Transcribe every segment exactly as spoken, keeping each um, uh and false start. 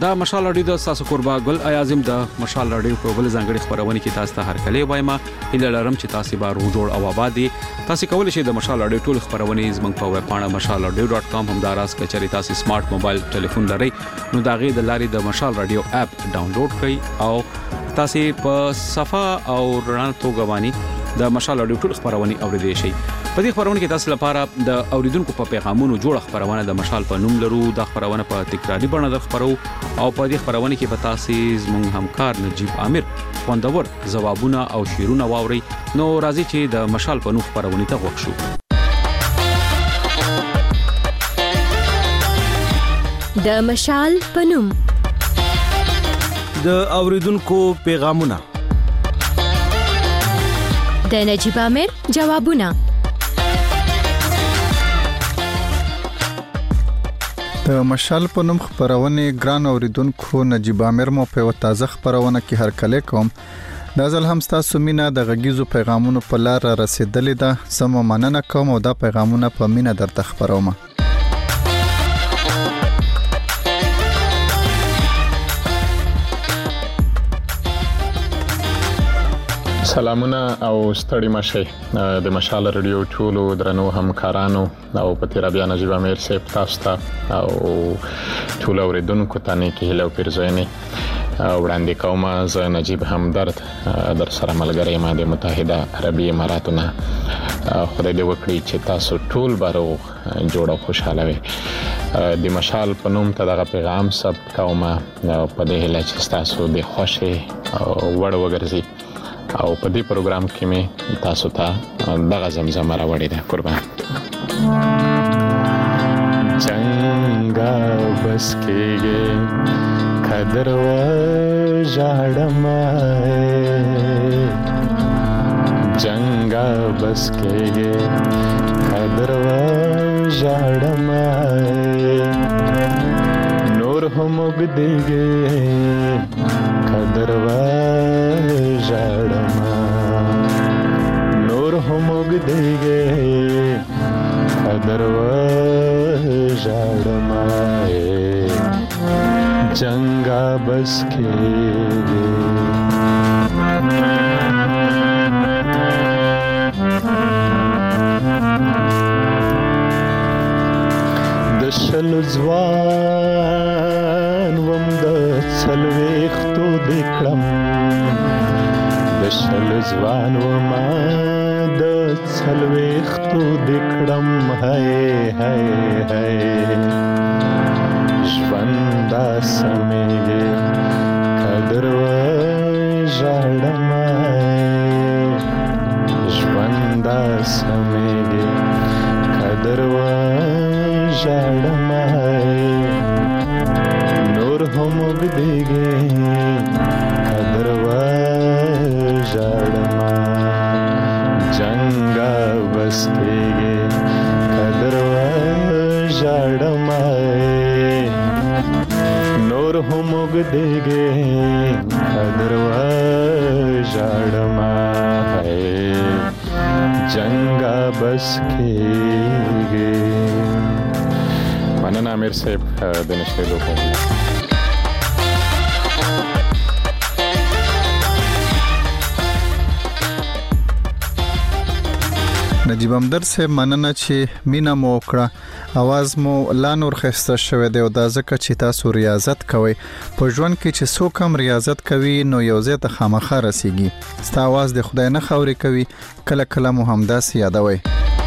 دا مشال رادیو د تاسو قربا ګل ایازم د مشال رادیو په بل ځانګړي خبرونه کې تاسو ته هر کله وایم اله لرم چې تاسو به روح جوړ او آباد دي. تاسو کولی شئ د مشال رادیو ټول خبرونه زموږ په ویب پاڼه مشال رادیو ډاټ کام هم داراس کچري تاسو سمارټ موبایل ټلیفون لرئ نو دا غي د لاري د مشال رادیو اپ ډاونلوډ کړئ او تاسو په صفه او رڼا توګه باندې د مشال رادیو ټول خبرونه اوریدئ شئ. په دې خبرونه کې تاسو لپاره د اوریدونکو په پیغامونو جوړ خبرونه د مشال په نوم لرو. د خبرونه په تکراری بڼه د خبرو او په دې خبرونه کې به تاسو زموږ همکار نجیب عامر خوندور ځوابونه او شیرونه واوري. نو راځي چې د مشال په نوم خبرونه ته وښو. د مشال په نوم د اوریدونکو پیغامونه د نجیب عامر جوابونه. د مشال په نوم خبرونه ګران اوریدونکو نجیب عامر مو په تازه خبرونه کې هر کله کوم. دا ځل هم تاسو مینا د غږیزو پیغامونو په لار رسیدلې ده. سم مننه کوم او دا پیغامونه په مینا درته خبروم. سلامونه او ستړي مشه د مشال رادیو ټولو درنو همکارانو او په تیر بیا نجیب عامر صاحب تاسو ته او ټول اوریدونکو ته نه کې هلو پیرزوینه وړاندې کوم. زه نجیب همدرد در سره ملګری یم د متحده عربی اماراتونه. خدای دې وکړي چې تاسو ټول بارو جوړ او خوشاله وي. د مشال په نوم ته دغه پیغام ثبت کوم په دې هله چې تاسو د خوشي وړ وګرځي او په دې پروګرام کې مې تاسو ته دغه زمزمه راوړې ده. قربان څنګه بس کېږي قدر و ژړم څنګه بس کېږي قدر و ژړم نور هم وګدېږي قدر و ژړم نور هم وګدېږي قدر و ژړم څنګه بس کېږي. د شل ځوان وم د څلوېښتو د کړم د شل ځوان وم د څلوېښتو د کړم هی هی هی ژوند سمېږي قدر و ژړم ژوند سمېږي قدر و ژړم نور هم وګدېږي قدر و ژړم څنګه بس کېږي قدر و ژړم نور هم وګدېږي قدر و ژړم څنګه بس کېږي. مننه امیر صاحب د نشریدو په نجیب همدرد صاحب مننه چې مینا مو وکړه. اواز مو لا نور خسته شوه دی او دا ځکه چې تاسو ریاضت کوئ. په ژوند کې چې څوک هم ریاضت کوي نو یو ځای ته خامخا رسیږي. ستا اواز د خدای نه خوري کوي کله کله مو همداسې یادوي.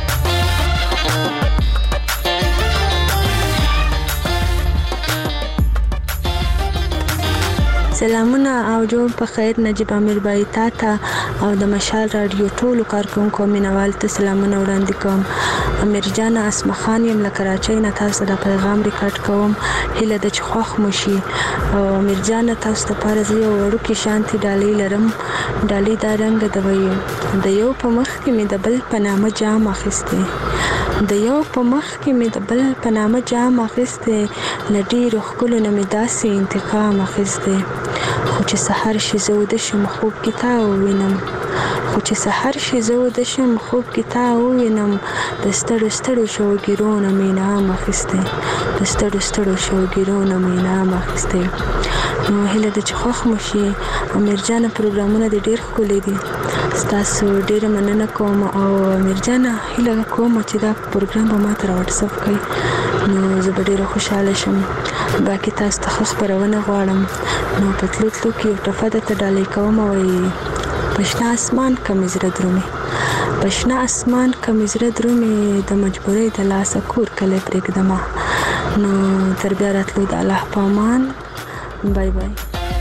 سلامونه او جوړ په خیر نجیب عامر بای تا ته او د مشال رادیو ټولو کارکونکو مینوال ته سلامونه وړاندې کوم. امیر جان اسمه خان یم له کراچۍ نه تاسو ته پیغام ریکارډ کوم. هله د چخوخ مشي او امیر جان تاسو ته پر زی او ورکه شانتي ډالۍ لرم. ډالۍ دا رنګ د ویو د یو په مخ کې مې د بل په نامه جام اخیسته د یو په مخ کې مې د بل په نامه جام اخیسته لډي روخ کولو نه مې داسې انتقام اخیسته خو چې سحر شي زه وده شم خوب کې تا ووینم خو چې سحر شي زه وده شم خوب کې تا ووینم د ستړو ستړو شوګیرونه مې انعام اخیستی د ستړو ستړو شوګیرونه مې انعام اخیستی. نو هیله ده چې خوښ مو شي. امیر جانه پروګرامونه دې ډېر ښکلي دي، ستاسو ډېره مننه کوم. او امیر جانه هیله کوم چې دا پروګرام به ما ته را وټساپ کړئ، نو زه به ډېره خوشحاله شم. باقي تاسو ته ښه خپرونه غواړم. نو په تلو تلو کې یو ټپه درته ډالۍ کوم، وایي پشنه اسمان کمې زړه درومې، پشنه اسمان کمې زړه درومې، د مجبورۍ د لاسه کور کلی پرېږدمه. نو تر بیا راتلو د الله په امان. بای بای.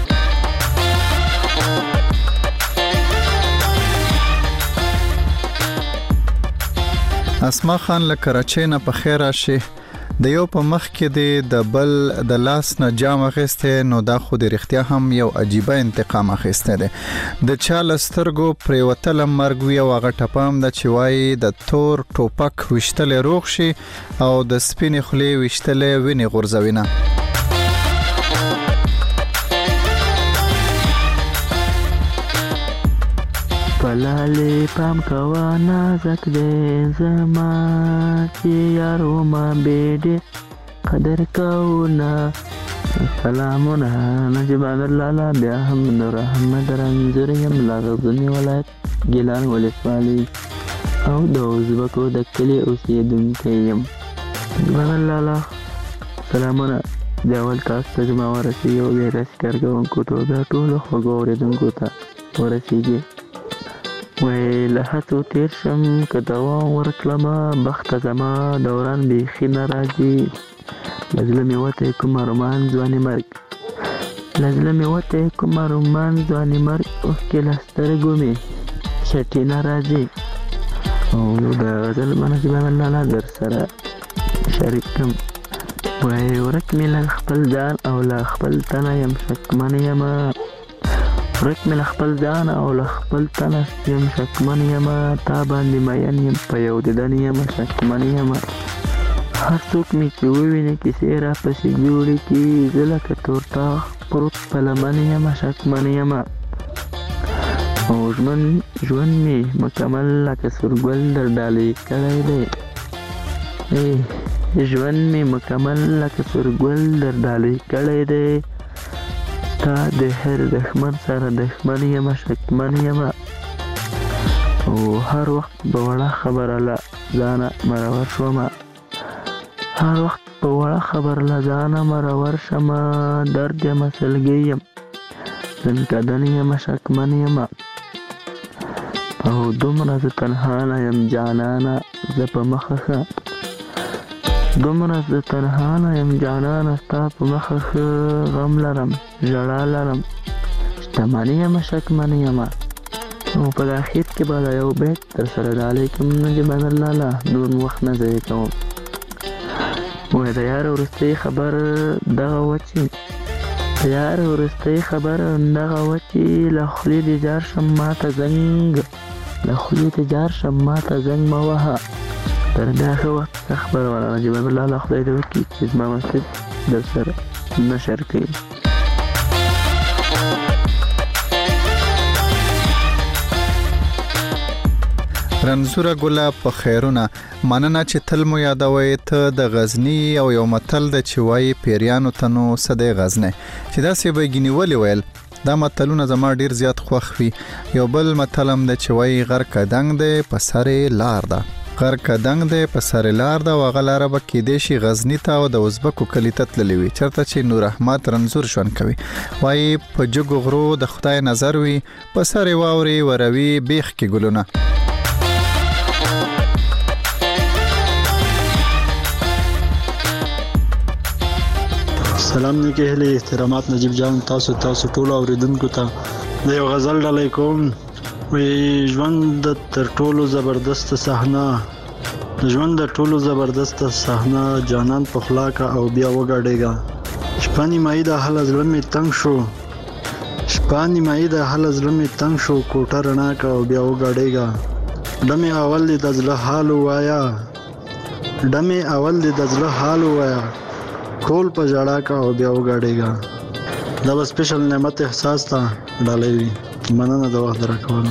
اسما خان له کراچۍ نه په خیر راشي. د یو په مخ کې د بل د لاس نه جام اخیسته، نو دا خو د رښتیا هم یو عجیبه انتقام اخیسته ده. د چا لسترګو پریوتل مرګ وی او هغه ټپام د چوي د تور ټوپک وشتل روغ شي او د سپینې خولې وشتل ویني غورځوینه. پلالی پام کوا نازک دے زما چی یارو ما بیڈی قدر کونا. سلامونا نجیب عبدالله بیا هم نور احمد رنزوریم لغزنی ولایت گیلان ولسوالی او د ازبکو د کلی اوسیدونکی یم. نجیب عبدالله سلامونا د اول کاست ته زما ورسیږي او بیا داسې کارکوونکو ته بیا ټولو خوږو اورېدونکو ته ورسیږي. وی له هڅو تیر شم که دوام ورکړمه بخته زما دوران بیخي نه راځي. له زړه مې وتی کوم ارمان ځوانې مرګ له زړه مې وتی کوم ارمان ځوانې مرګ اوښکې له سترګو مې چټې نه راځي. او د غزل مناسب الله در سره شریک کړم. وی ورک مې له خپل ځان او له خپل تنه یم شکمن یمه ورک مې له خپل ځان او له خپل تنه یم شکمن یمه تا باندې مین یم په یو دیدن یمه شکمن یمه. هر څوک مې چې وویني کیسې راپسې جوړې کړي زه لکه تورتاغ پروت په لمن یمه شکمن یمه. او ژوند ژوند مې مکمل لکه سورګل در ډالۍ کړی دی ژوند مې مکمل لکه سورګل در ډالۍ کړی دی. تا د هر دښمن سره دښمن یمه شکمن یمه. او هر وخت به وړه خبره له ځانه مرور شومه هر وخت په وړه خبر له ځانه مرور شمه. درد یمه سلګۍ یم زنکدن یمه شکمن یمه. او دومره زه تنها نه یم جانانه زه په مخه ښه دومره زه تنها نه یم جانانه ستا په مخه ښه. غم لرم ژړا لرم شتمن یمه شکمن یمه. او په اخر کې به دا یو بیت در سره ډالۍ کوم نجیب عبدالله نور وخت نه ضایع کوم. وای د یار وروستۍ خبر دغه وه چې د یار وروستۍ خبر دغه وه چې له خولې دې جار شم ماته زنګ له خولې دې جار شم ماته زنګ مه وهه. تر دا ښه وخت څه خبره وله نجیب عبدالله خدای دې وکړي چې زما مسجد در سره نشر کوي. رنزوره ګله په خیرونه مننه چې تل مو یادوي. ته د غزنی او یو متل د چوي پیریانو تنو صدې غزنه چې دا سی به ګنیولې ویل دا متلونه زما ډیر زیات خوښ وي. یو بل متلم د چوي غر کدنګ ده په سره لار ده غر کدنګ ده په سره لار ده وغلاره به کې دیشي غزنی ته او د ازبکو کلی تتللی وي چرته چې نور احمد رنزور شون کوي. وای په جګو غرو د خدای نظر وي په سره واوري وروي بیخ کې ګلونه. سلام نیکه هلي احترامات نجیب جان تاسو تاسو ټول اوریدونکو ته د یو غزل ډالۍ کوم. وی ژوند د تر ټولو زبردست صحنه ژوند د ټولو زبردست صحنه جانان په خلاقه او بیا وګړېګا. شپانی مای د حل زړه می تنگ شو شپانی مای د حل زړه می تنگ شو کوټه رڼا کا او بیا وګړېګا. دمه اول د ځله حال وایا دمه اول د ځله حال وایا ټول په جړه کا او بیا وګړېګا. دا به سپیشل نعمت احساس ته ډالۍ وي. مننه د وخت راکولو.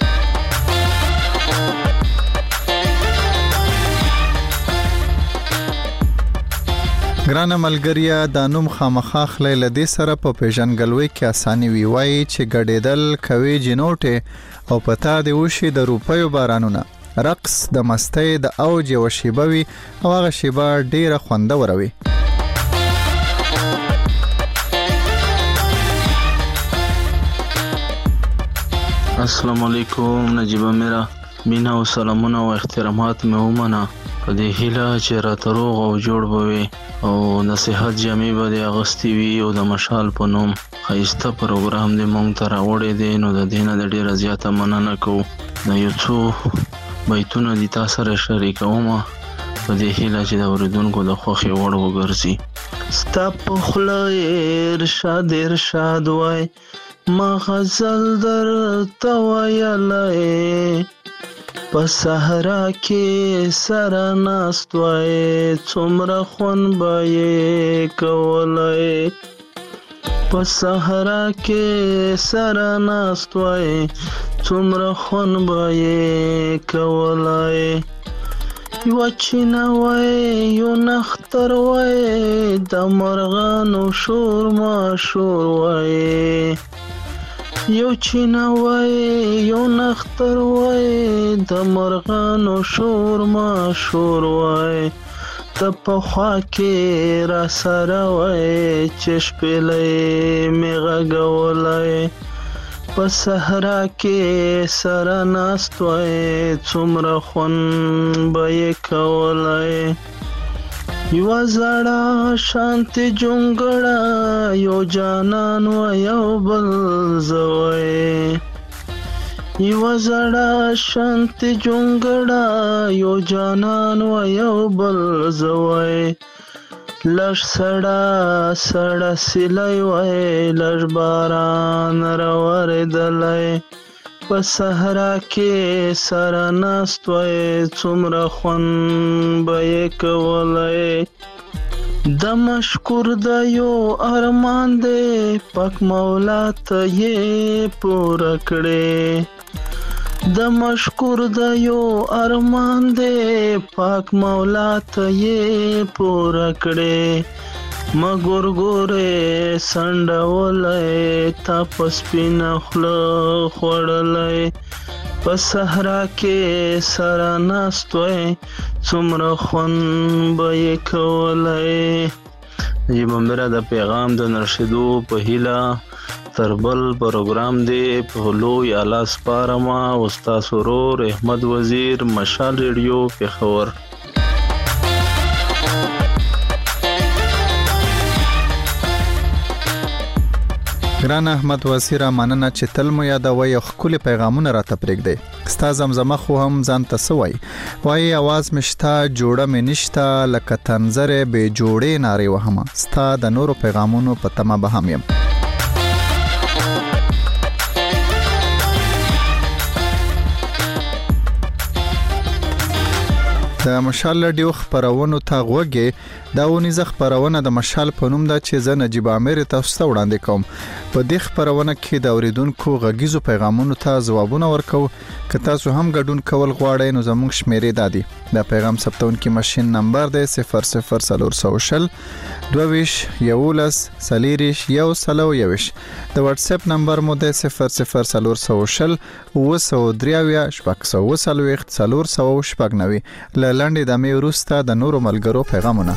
ګرانه ملګریا دا نوم خامخا خلی لدې سره په پیژنګلوي کې اساني وی وای چې ګډېدل کوي جنوټه او پتا دی وشي د روپیو بارانونه رقص د مستۍ د اوج او شیبوي او هغه شیبه ډیره خوندور وي. السلام علیکم نجیبه میرا مینا او سلامونه او احترامات مې ومنه په دې هیله چې راته روغ او جوړ به وي او نصیحت جامې به دې اغوستې وي او د مشال په نوم ښایسته پروګرام دې موږ ته راوړی دی نو د دې نه د ډېره زیاته مننه کوو. د یو څو بیتونه دې تا سره شریکومه په دې هیله چې د اورېدونکو د خوښې وړ وګرځي. ستا په خوله ارشاد ارشاد وای ما غزل درته ویلی په صحرا کې سره ناست وای څومره خوند به یې کولی په صحرا کې سره ناست وای څومره خوند به یې کولی یوه چینه وای یو نختر وای د مرغانو شور ماشور وای یو چینه وای یو نختر وای د مرغانو شور ماشور وای ته په خوا کې را سره وای چې شپېلۍ مې غږولی په صحرا کې سره ناست وای څومره خوند به یې کولی یوه زړه شانتې جونګړه یو جانان و یو بل زه وای یوه زړه شانتې جونګړه یو جانان و یو بل زه وای لږ سړه سړه سیلی وای لږ باران راورېدلی په صحرا کې سره ناست وای څومره خوند به یې کولی د مشکور د یو ارمان دی پاک مولا ته یې پوره کړې د مشکور د یو ارمان دی پاک مولا ته یې پوره کړې مګور ګورې سنډولی تا په سپینه خوله خوړلی په صحرا کې سره ناست وای څومره خوند به یې کولی. نجیبه میرا د پیغام د نرشدو په هیله تر بل پروګرام دی په لوی اعلی سپارمه او ستاسو ورور احمد وزیر مشال ریډیو پېښور. ګران احمد وزیر مننه چې تل مو یادوي او خپل پیغامونه راته پرېږدي. ستا زمزمه خو هم ځان ته سوي وای आवाज مشتا جوړه مې نشتا لکه تنظره به جوړې ناري وهمه ستا د نورو پیغامونو په تمه به هم يم. د مشال رادیو خبرونو ته غوږی دا ونیزه خبرونه د مشال په نوم ده چې زه نجیب عامر تاسو ته وړاندې کوم. په دې خبرونه کې د اوریدونکو غږیزو پیغامونو ته ځوابونه ورکو. که تاسو هم ګډون کول غواړئ نو زموږ شمیرې دادي د پیغام ثبتونکي ماشين نمبر دی صفر صفر صفر شل دویش یولس سلیریش یو سلو یوش د واتس اپ نمبر مو دی صفر صفر صفر شل وسو دریاویا شپږ سو وسلو وخت صفر سو شپږ نوي لاندې د مې وروسته د نورو ملګرو پیغامونه.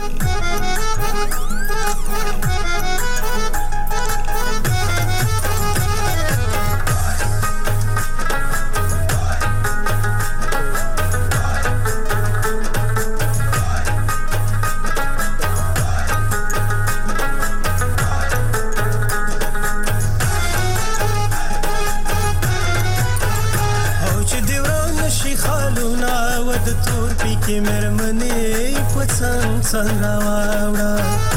څنګه واوړه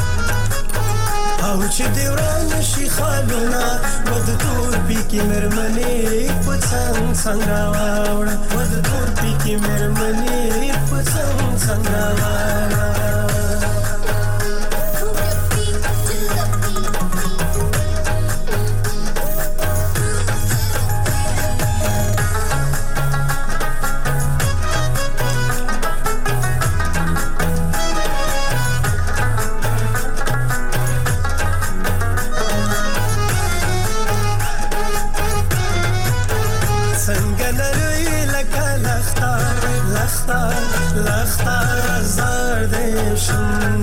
او چې دی وران شي خالونه ود تور پکې مرمنې په څنګه څنګه واوړه ود تور پکې مرمنې په څنګه څنګه واوړه څنګه نری لکه لخته لخته لخته زار دې شم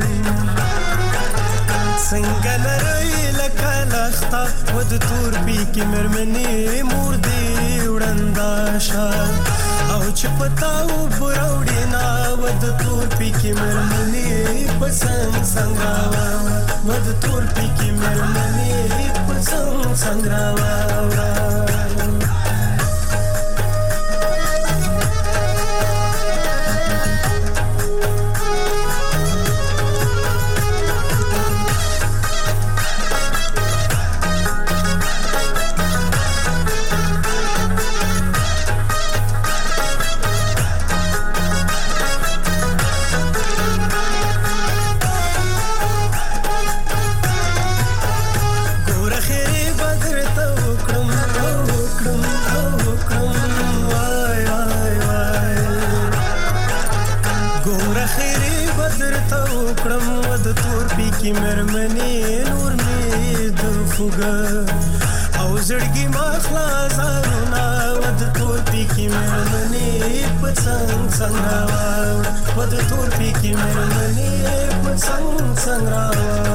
څنګه نری لکه لخته ود تور پی کې مرمنې مور دې وړندا شه او چې پتاو براوډې نا ود تور پی کې مرمنې پسنګ څنګه ود تور پی کې مرمنې پسنګ څنګه کی مرمنې نور می د فوګه او زړګي ما خلاصونه ود تور پی کی مرمنې پڅنګ څنګه ود تور پی کی مرمنې پڅنګ څنګه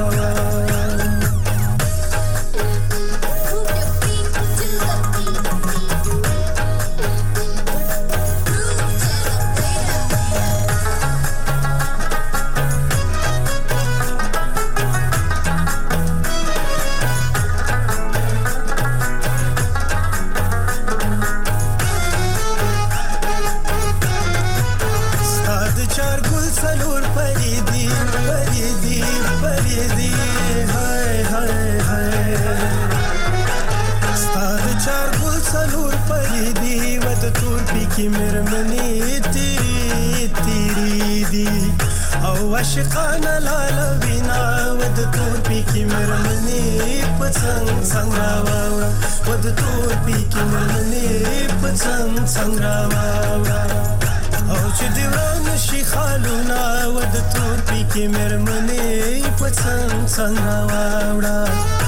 عاشقانه لاله وینا ود تور پی کی مرمنې پڅنګ څنګه واوړه ود تور پی کی مرمنې پڅنګ څنګه واوړه او چې دیوان شي خالونه ود تور پی کی مرمنې پڅنګ څنګه واوړه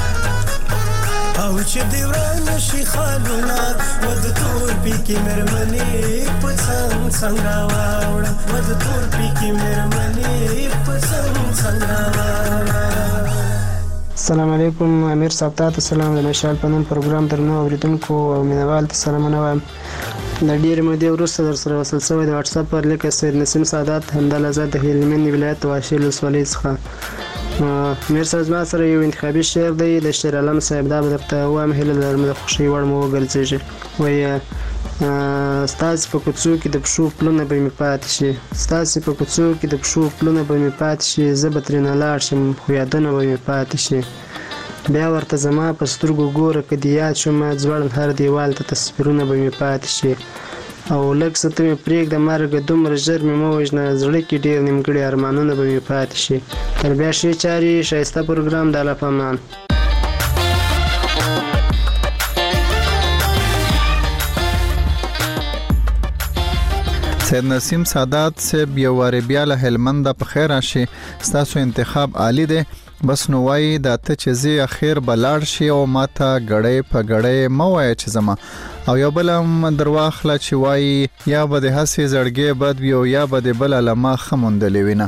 او چې دیوان شي خالونه ود تور پی کی مرمنې پڅنګ څنګه واوړه ود تور پی کی مرمنې پڅنګ څنګه واوړه. السلام علیکم. امیر صاحب ته سلام. د مشال په نوم پروګرام درنو اوریدونکو او مینوال ته سلامونه وایم. د ډېرې مودې وروسته در سره وصل شوی د واتساپ پر لیک سید نسیم سادات همدل آزاد د هلمند ولایت واشي ولسوالۍ څخه. میر صاحب زما سره یو انتخابي شعر دی د شعر عالم صاحب دا به درته وایم هیله لرم د خوښۍ وړ مو وګرځېږي. وایي ستاسې په کوڅو کې د پښو پلونه به مې پاتې شي ستاسې په کوڅو کې د پښو پلونه به مې پاتې شي زه به ترېنه لاړ شم خو یادونه به مې پاتې شي بیا ورته زما په سترګو ګوره که دې یاد شم ځوړل هر دیوال ته تصویرونه به مې پاتې شي او لږ څه ته مې پرېږده مرګه دومره ژر مې مه وژنه زړه کې ډېر نیمګړي ارمانونه به مې پاتې شي. تر بیا ښې چارې ښایسته پروګرام د الله پامان. سید نسیم سادات صاحب یو وارې بیا له هلمند په خیر راشي. ستاسو انتخاب عالی دی بس نو وایي دا ته چې زی اخیر بلاړ شي او ماته غړې په غړې مو وایي چې زما او یو بل هم درواخله چې وایي یا به د هسې زړګې بد وي او یا به د بل لما خموندلې وینه.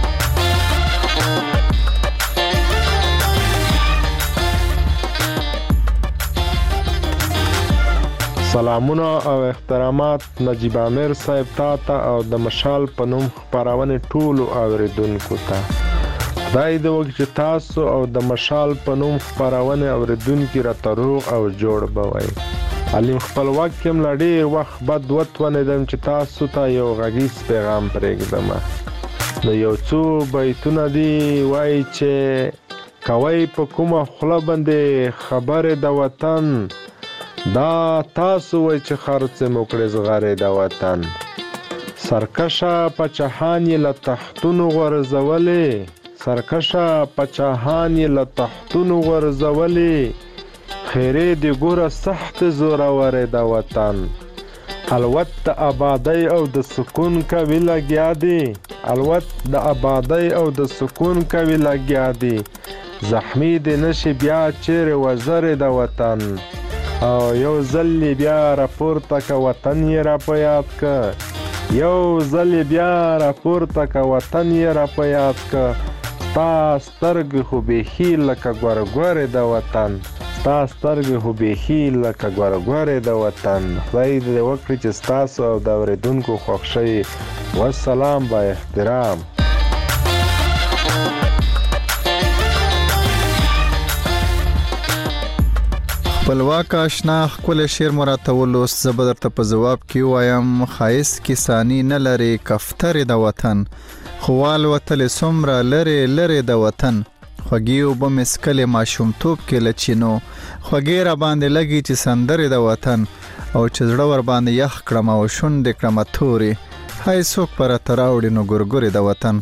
سلامونه او احترامات نجیب امیر صاحب ته او د مشال په نوم خبرونه ټولو اوریدونکو ته. خدای دې وکړي چې تاسو او د مشال په نوم خبرونه اوریدونکو را تروغ او جوړ بوي. علیم خپل وخت کې ملډي وخت بد وتونه دم چې تاسو ته یو غږیز پیغام پرېږدم. نو یو څو بیتونه دی وای چې کوي په کومه خله باندې خبره د وطن دا تاسو وای چې خرڅ موکړې زغره د وطن سرکشه پچهان له تختونو غرزولې سرکشه پچهان له تختونو غرزولې خیره دی ګوره سخت زورور د وطن الوت د آبادی او د سکون کوي لګیا دی الوت د آبادی او د سکون کوي لګیا دی زخمی دی نشي بیا چیرې وزر د وطن او یو ځل بیا راپورته که وطن یې را په یاد که یو ځل بیا راپورته که وطن یې را په یاد که ستا سترګې خو بیخي لکه ګورګورې د وطن ستا سترګې خو بیخي لکه ګورګورې د وطن خدای دې وکړي چې ستاسو او د اورېدونکو خوښ شي والسلام با احترام. خپلواک آشنا ښکلی شعر مو راته ولوست. زه به درته په ځواب کې ووایم ښایست کې ثاني نه لري کفترې د وطن خو والوتلې څومره لرې لرې د وطن خوږې اوبه مې څکلې ماشومتوب کې له چینو خوږې را باندې لګي چې سندرې د وطن او چې زړه ور باندې یخ کړم او شونډې کړمه تورې هی څوک به راته راوړي نو ګورګورې د وطن.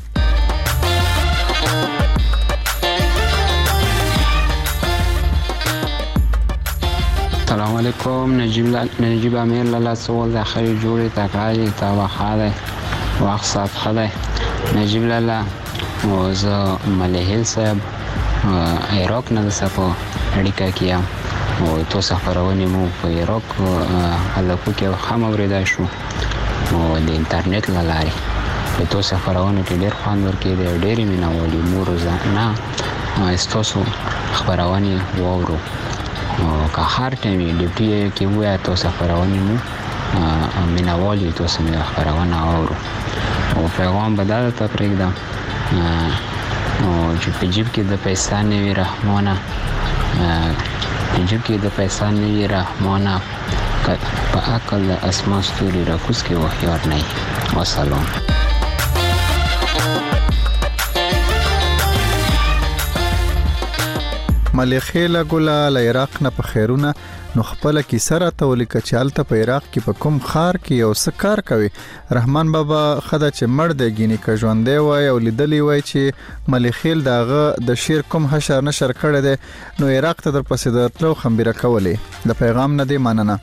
السلام علیکم. نجیب نجیب امیر لاله سوال د خیر جوړې تکراری تا خاله وخت سات خاله نجیب لاله او زه ملهیل صاحب عراق نه سپو اړیکه کیم او تاسو خبرونه مو په عراق هلکو کې هم اوریدای شو او د انټرنیټ لارې په تاسو خبرونه کې ډېر خوند ورکړي ډېر میناوالي مو روزانه استاسو خبرونه وورو او که هر ټیم ډیپټي کې وای تاسو خبرونه مو میناوالي تاسو مې خبرونه اورو او پیغام بدل ته پرېږدم او چې په جیب کې د پیسې نه وي رحمانه په جیب کې د پیسې نه وي رحمانه په عقل اسمان ستوري راکوز کې وخیار نه وسلام. ملخیله ګله له عراق نه په خیرونه نو خپل کی سره تولی کچالته په عراق کې په کوم خار کې یو څه کار کوي. رحمان بابا خدای چې مړ دی ګینی که ژوندې وای او لیدلی وای چې ملخیل داغه د شیر کوم حشر نشر کړی دی نو عراق ته در پسې درتلو خمبيره کولې. د پیغام نه دی مننه.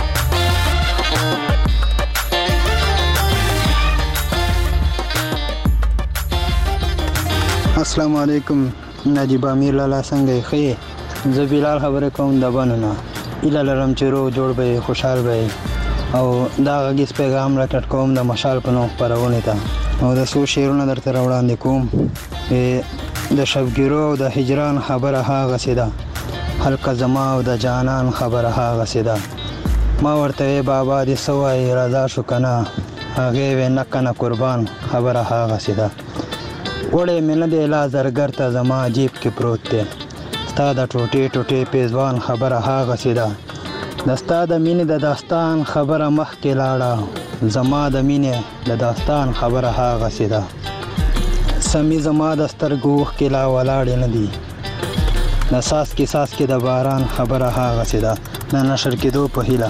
السلام علیکم. نجیب امیر لاله څنګه ښه زه بلال خبره کوم د بنونه اله لرم چې رو جوړ به خوشحال به او دا غږیز پیغام راکټ کوم د مشال په نوم خپرونه ته او د سو شعرونه درته وړاندې کوم. د شبګیرو او د هجران خبره هغه سیده حلقه زما او د جانان خبره هغه سیده ما ورته بابا دې سوای رضا شو کنه هغه و نه کنه قربان خبره هغه سیده وړې مینه د لا زرګر ته زما جیب کې پروت دی ستا د ټوټې ټوټې پیزوان خبره هغه سیده د ستا د مینې د داستان خبره مخکې لاړه زما د مینې د داستان خبره هغه سیده سمې زما د سترګو اوښکې لا ولاړې نه دي د ساس کې ساس کې د باران خبره هغه سیده د نشر کېدو په هیله.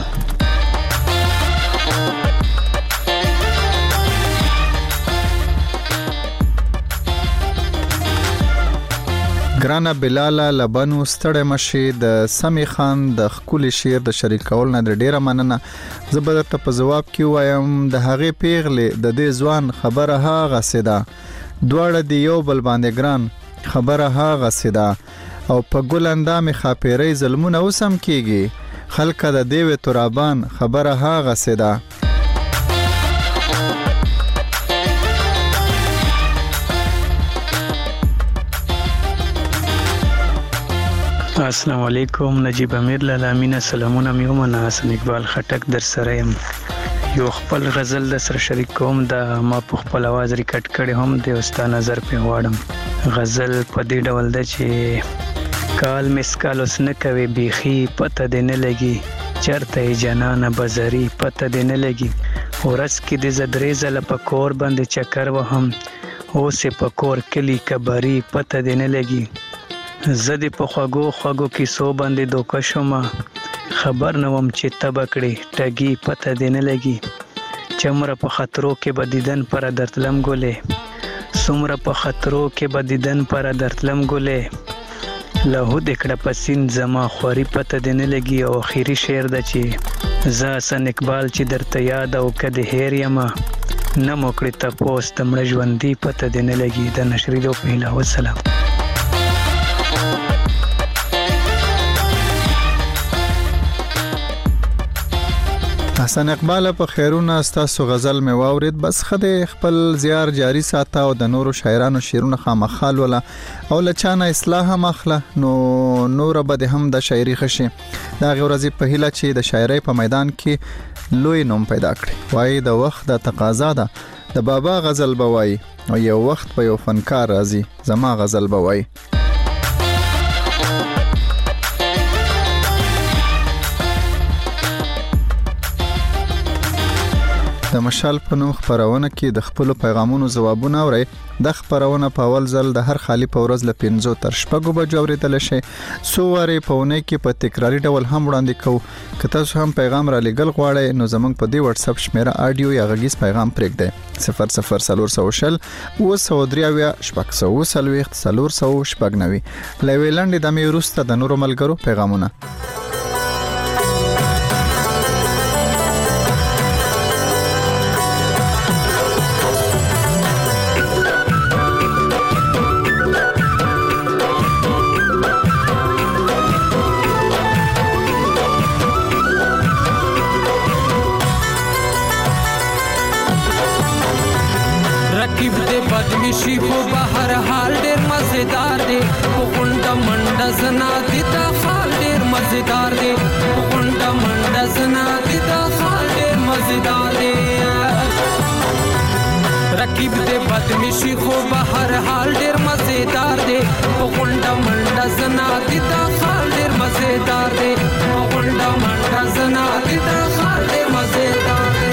ګرانه بلاله لبنو ستړی مشي د سمی خان د خکولی شعر د شریکول نه ډیره مننه. زه به درته په ځواب کې وایم د هغې پیغلې د دې ځوان خبره هغه سیده دواړه دی یو بل باندې ګران خبره هغه سیده او په ګل اندامې خاپیرۍ ظلمونه اوس هم کېږي خلکه د دیوې ترابان خبره هغه سیده. السلام علیکم. نجیب امیر لاله امینه سلامونه میومنه حسن اقبال خټک در سره يم. یو خپل غزل د سره شریک کوم د ما په خپل आवाज ریکارډ کړي هم د استاد نظر په واړم. غزل په دې ډول ده چې کال مسکال اوس نه کوي بيخي پته دې نه لګي چرته جنان بازاري پته دې نه لګي ورس کې د زدرې زله په کور باندې چکر وهم اوس په کور کلی کباري پته دې نه لګي زدي په خواګو خواګو کې سو باندې دوکه شوم خبر نوم چې تبکړې ټګي پته دې نه لګي چمره په خطرو کې بدیدن پر درتلم ګولې سمره په خطرو کې بدیدن پر درتلم ګولې له دکړه پسین زما خوري پته دې نه لګي او اخیری شعر د چې ز حسن اقبال چې درته یاد او کده هیر یما نه موکړې ته پوسټ مړ ژوندۍ پته دې نه لګي د نشریدو په هیله والسلام. حسن اقبال په خیرونه ستاسو غزل مې واورید. بس خدای خپل زیار جاری ساته او د نورو شاعرانو شعرونه خامخال ولا او لچانه اصلاح هم اخله نو نور به هم د شاعري خشي. دا غورځي په هیله چې د شاعرۍ په میدان کې لوی نوم پیدا کړي. وای د وخت د تقاضا ده د بابا غزل بوای او یو وخت په یو فنکار راځي زما غزل بوای. د مشال په نوم خبرونه کې د خپل پیغامونو ځوابونه اوري. د خبرونه په اول ځل د هر خالی په ورځ ل پنځو تر شپږو بجو اوریدل شي. سو واره په ونه کې په تکراری ډول هم وړاندې کوو. که تاسو هم پیغام را لګل غواړئ نو زموږ په دې واتس اپ شمیره اډیو یا غږیز پیغام پرېږدئ صفر صفر صفر شل او سودریاویا شپږ سو سلويخت سلور سو شپږ نوي. لویلند د مې روسته د نورو ملګرو پیغامونه. بدمشي خو به هر حال ډیر مزیدار دی. غونډه منډه زنا دي دا خال ډیر مزیدار دی. غونډه منډه زنا دي دا خال ډیر مزیدار دی. رقیب دې بدمشي خو به هر حال ډیر مزیدار دی. غونډه منډه زنا دي دا خال ډیر مزیدار دی. غونډه منډه زنا دي دا خال ډیر مزیدار دی.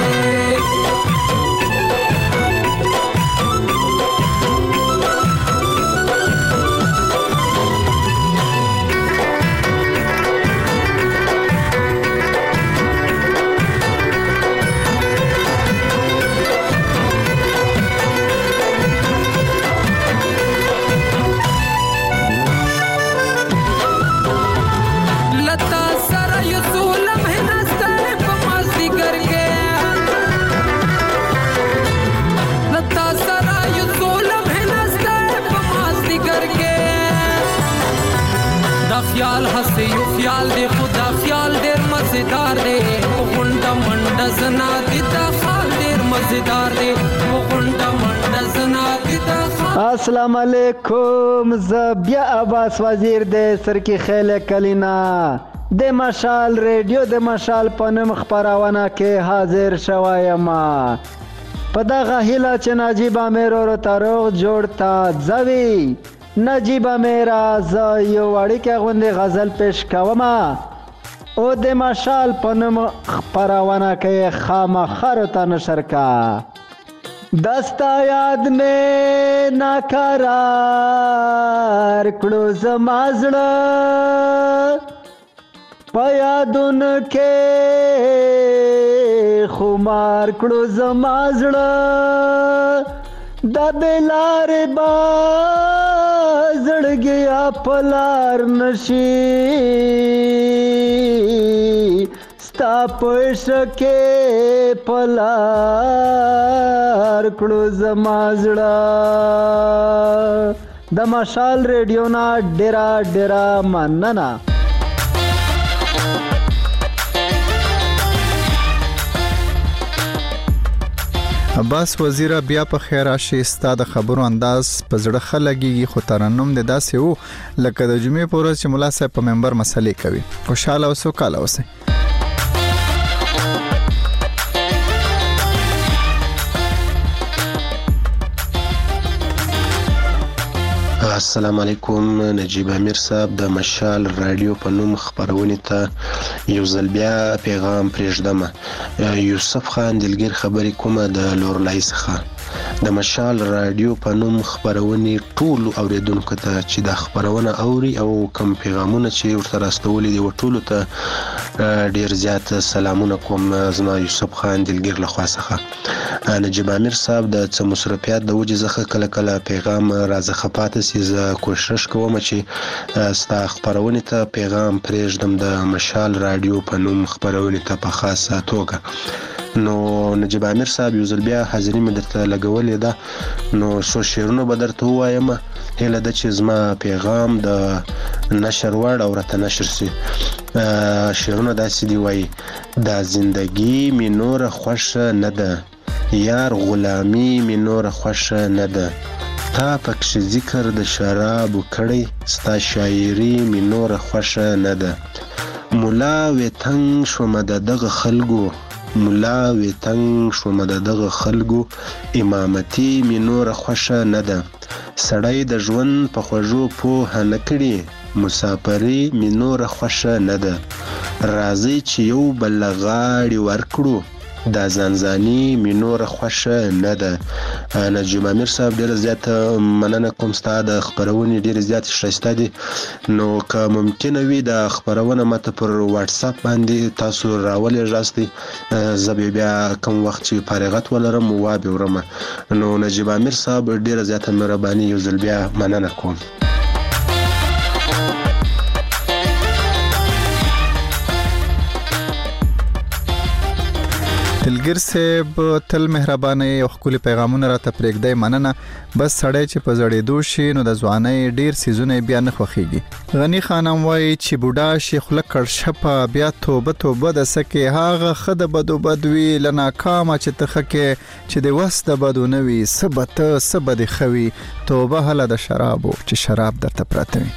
خیال هسته یو خیال دی خدا خیال ډیر مزیدار دی. غونډه منډه زنا دي دا خال ډیر مزیدار دی. غونډه منډه زنا دي دا خال. السلام علیکم. ز بیا عباس وزیر د سرکی خیل کلینا د مشال ریډیو د مشال په نوم خبرونه کې حاضر شوایم. په دغه هیله چې نجیب امیر ورو تاروغ جوړ تا ځوي. نجیبه میرا ز یو وړیکه غوندې غزل پیش کوم او د مشال په نوم خبرونه کې خامخا ته نشر کا. دستا یاد مې ناقرار کړو زما زړه په یادونو کې خمار کړو زما زړه. دا بلار با زړګیا پلار نشي ستا پښکه پلار کړو زما زړه. د مشال ریډیو نا ډیرا ډیرا مننه. عباس وزیره بیا په خیر راشي. ستا د خبرو انداز په زړه خلګيږي خو ترنم د داسې وو لکه د جمعې په ورځ چې ملا صاحب په منبر مسلې کوي. خوشاله اوسه کاله اوسه. السلام علیکم. نجیب امیر صاحب د مشال رادیو په نوم خبرونه ته یو ځل بیا پیغام پرېږدم. یوسف خان دلګر خبرې کومه د لورلای څخه. د مشال رادیو په نوم خبرونه ټول اوریدونکو ته چې د خبرونه اوري او کوم پیغامونه چې ورته راستولې دي ټول ته ډیر زیات سلامونه کوم. زما یوسف خان دلګر له خوا څخه. نجیب امیر صاحب د څه مصرفیات د وجې څخه کله کله پیغام راځه پاتې سي. زه کوشش کوم چې ستا خبرونه ته پیغام پرېږدم د مشال رادیو په نوم خبرونه ته په خاصه توګه. نو نجیب امیر صاحب یو ځل بیا حاضري مې درته لګولې ده نو څو شعرونه به درته ووایم. هیله ده چې زما پیغام د نشر وړ او راته نشر سي. شعرونه داسې دی وایي دا زندگی می نور خوښه نه ده یار غلامی می نور خوښه نه ده تا پکښې ذکر د شرابو کړی ستا شاعري می نور خوښه نه ده مولا وې تنګ شومه د دغه خلکو مولا وې تنګ شومه د دغه خلکو امامتي می نور خوښه نه ده سړی د ژوند په خوږو پوهه نه کړي مسافري می نور خوښه نه ده راځي چې یو بل غاړې ورکړو دا ځانځاني می نور خوښه نه ده نجیب امیر صاحب ډېره زیاته مننه کوم ستا د خپرونې ډېرې زیاتې ښایسته دي نو که ممکنه وي دا خپرونه ماته پر واټساپ باندې تاسو راولېږاستئ زه به بیا کوم وخت چې فارغت ولرم وابې ورمه نو نجیب امیر صاحب ډېره زیاته مهرباني یو ځل بیا مننه کوم دلګر صاحب تل مهربانه او خپل پیغامونه راته پرېږدي مننه بس سړی چې په زړېدو شي نو د ځوانۍ ډیر سيزونه بیا نه خوخيږي غني خانم وایي چې بوډا شیخ لکړ شپه بیا توبه توبه د سکه هاغه خد بدو بدوي لنا کام چې تخکه چې د وست بدو نوي سبت سبد خوي توبه هله د شرابو چې شراب درته پراته وي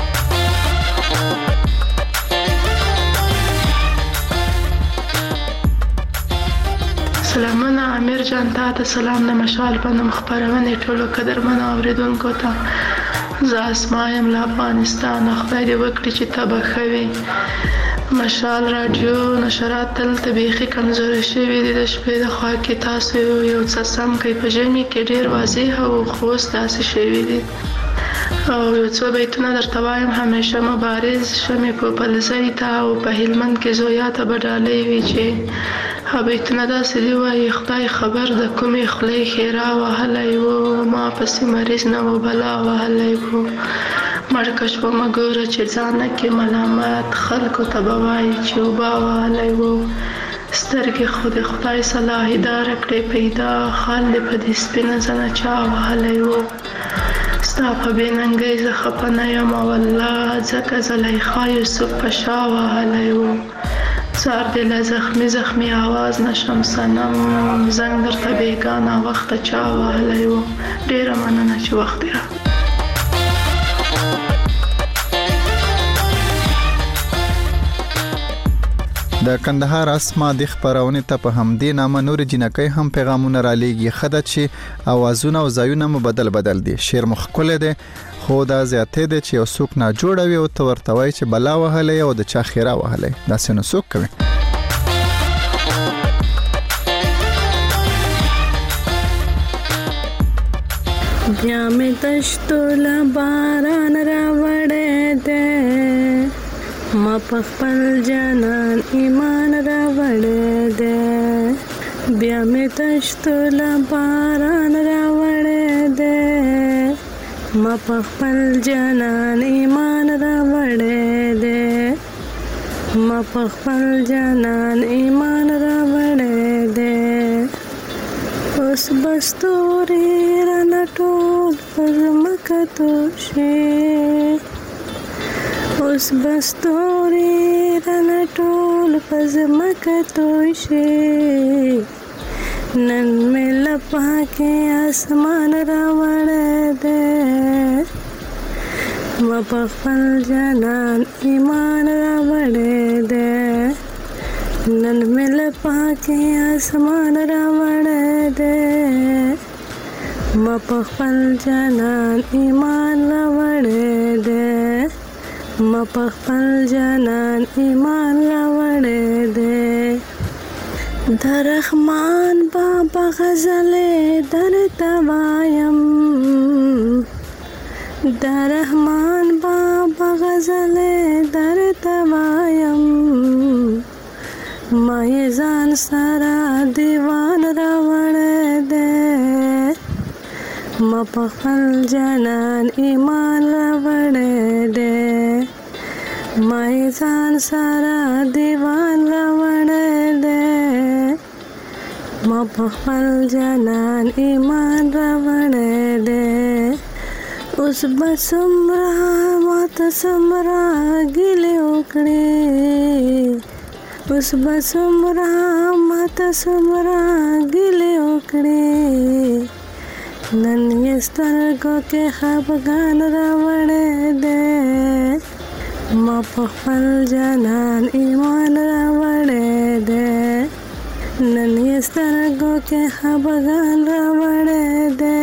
سلامونه امیر جان ته د سلام د مشال په نوم خبرونه ټولو قدرمن اوریدونکو ته زه اسمایم له افغانستان خدای دې وکړي چې تبخوي مشال رادیو نشرات تل طبيخي کمزوري شوی دي د شپې د خوا کې تاسو یو څه سم کوي په ژمي کې ډیر واضح او خوښ تاسو شوی دي او یو څو بیتونه درته وایم همیشه مبارز شمه په پلزای ته او په هلمند کې زویا ته بدالې وی چې بیتونه داسې دی وایي خدای خبر د کومې خولې خیرا وهلی و ما پسې مریض نه و بلا وهلی و مړکه شومه ګوره چې ځانه کې ملامت خلکو ته به وایي چې اوبه وهلی و سترګې خو د خدای صلاح اداره کړې پیدا خال دې په دې سپینه زنه چا وهلی و ستا په بېننګۍ زه خفه نه یم والله ځکه زلیخا یوسف په شا وهلی و سار دل زخمی زخمی آواز نشم سنم زنگ درته بیگانه وخت چا وهلی و ډیره مننه چې وخت را د کندهار اسما د خبرونه ته په همدې نامه نور جنکۍ هم پیغامونه را لېږي خدای چې اوازونه او ځایونه مو بدل بدل دي شعر مخکله ده خو دا زیاته ده چې اوسوک نه جوړوي او تورتوي چې بلا وهله او د چا خیره وهله دا څنګه سوک کوي بیا مې دشتو لا باران راوړې ده ما په خپل جانان ایمان راوړې ده بیا مې دشتو لا باران راوړې ده ما په خپل جانان ایمان راوړې ده ما په خپل جانان ایمان راوړې ده اوس بستوري رانه ټول زمکه توشي اوس بستوري رانه ټول زمکه توشي نن مې لپاکه اسمان راوړې ده ما په خپل جانان ایمان راوړې ده نن مې لپاکه اسمان راوړې ده ما په خپل جانان ایمان راوړې ده ما په خپل جانان ایمان راوړې ده د رحمان بابا غزلې درته وایم د رحمان بابا غزلې درته وایم ما یې ځان سره دیوان راوړې ده ما په خپل جانان ایمان راوړې ده ما یې ځان سره دیوان راوړې ده ما په خپل جانان ایمان راوړې ده اوس بسمرا ماته سمرا ګلې وکړې اوس بسمرا ماته سمرا ګلې وکړې نن یې سترګو کې خفګان راوړی دی ما په خپل جانان ایمان راوړی دی نن یې سترګو کې خفګان راوړی دی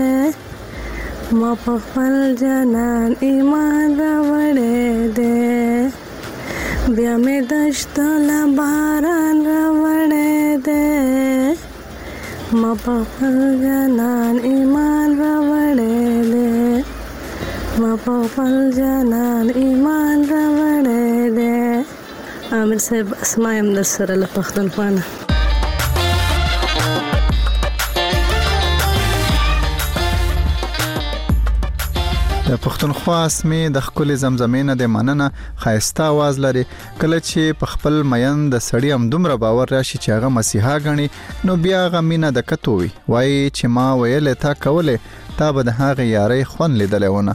ما په خپل جانان ایمان راوړی دی بیا مې دشت له باران راوړی دی ما په خپل جانان ایمان راوړی دی ما په خپل جانان ایمان راوړی دی عامر صاحب اسما یم در سره له پښتونخوا د پښتونخوا اسمي د خپل زمزمې نه د مننه خایسته आवाज لري کله چې په خپل مین د سړی هم دومره باور راشي چې هغه مسیحا غني نو بیا غمینه د کتوي وای چې ما ویل تا کوله تا به د هغه یاري خون لیدلونه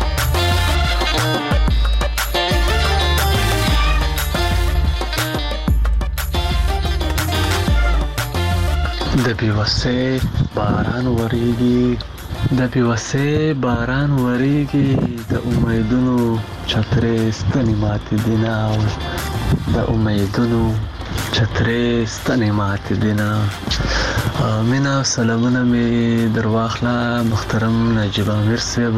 د بیوسه باران وریږي د بیوسه باران وریږي د امیدونو چترې ستنې ماتې دینه د امیدونو چترې ستنې ماتې دینه مینا سلامونه می درواخله محترم نجیب امیر صاحب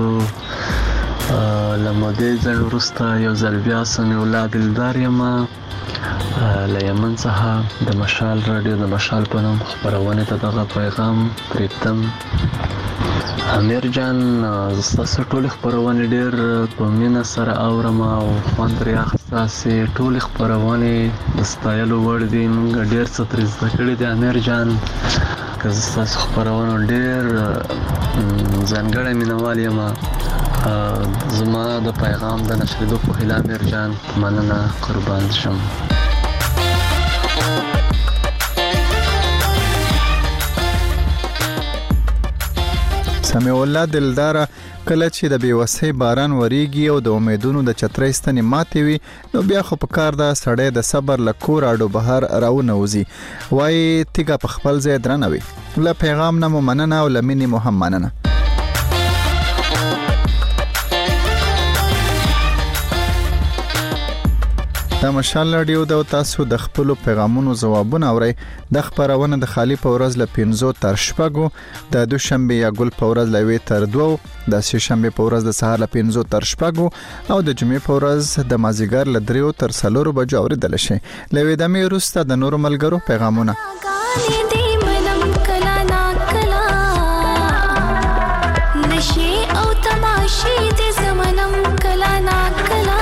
لمده ځل وروسته یو ځل بیا سمې الله دلدار یم له یمن څخه د مشال رادیو د مشال په نوم خپرونه ته دغه پیغام پرېږدم امیر جان ستاسو ټول خبرونه ډېر په مینه سره اورم او خوند لري تاسو ټول خبرونه د ستایلو وړ دي موږ ډېر څه ترې زده کړي دي امیر جان که تاسو خبرونه ډېر ځانګړی مینوال یم زما د پیغام د نشریدو په هیله امیر جان مننه قربان شم سمع الله دلدار کله چې د بیوسۍ باران وریږي او د امیدونو د چترۍ ستنې ماتې وي نو بیا خو په کار ده سړی د صبر له کور اډو بهر راونوځي وایي تیږه په خپل ځای درنه وي له پیغام نه مو مننه او له مینې مو هم مننه د مشال رادیو د تاسو د خپل پیغامونو ځوابونه اورئ د خبرونه د خالی په ورځ ل پنځه تر شپږو د دوشنبه یا ګل په ورځ ل وی تر دوه د سه شنبه په ورځ د سهار ل پنځه تر شپږو او د جمعې په ورځ د مازیګر ل دریو تر څلورو بجو اوریدل شي لوي د مې روسته د نور ملګرو پیغامونه نشي او تماشي د زمنم کلا نا کلا